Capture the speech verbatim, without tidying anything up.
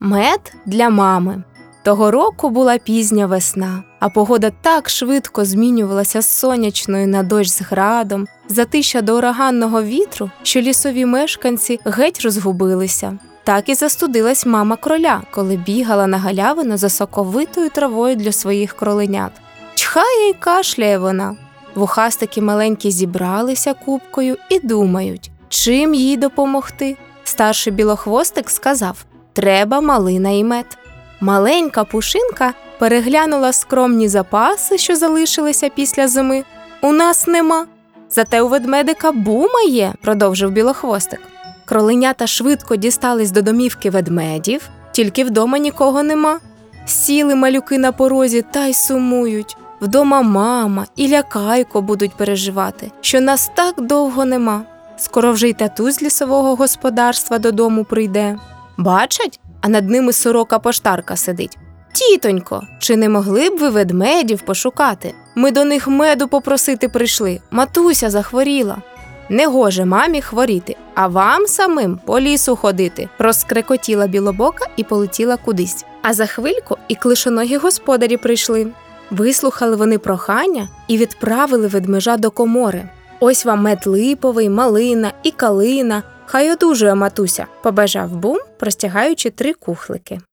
Мед для мами. Того року була пізня весна, а погода так швидко змінювалася з сонячної на дощ з градом, затища до ураганного вітру, що лісові мешканці геть розгубилися. Так і застудилась мама кроля, коли бігала на галявину за соковитою травою для своїх кроленят. Чхає й кашляє вона. Вухастики маленькі зібралися купкою і думають, чим їй допомогти. Старший білохвостик сказав: «Треба малина і мед». Маленька пушинка переглянула скромні запаси, що залишилися після зими. «У нас нема. Зате у ведмедика бума є», – продовжив білохвостик. Кроленята швидко дістались до домівки ведмедів, тільки вдома нікого нема. Сіли малюки на порозі та й сумують. Вдома мама і лякайко будуть переживати, що нас так довго нема. Скоро вже й татусь з лісового господарства додому прийде. Бачать, а над ними сорока-поштарка сидить. «Тітонько, чи не могли б ви ведмедів пошукати? Ми до них меду попросити прийшли, матуся захворіла». «Не гоже мамі хворіти, а вам самим по лісу ходити», – розкрекотіла білобока і полетіла кудись. А за хвильку і клишоногі господарі прийшли. Вислухали вони прохання і відправили ведмежа до комори. «Ось вам мед липовий, малина і калина, хай одужує матуся», – побажав бум, простягаючи три кухлики.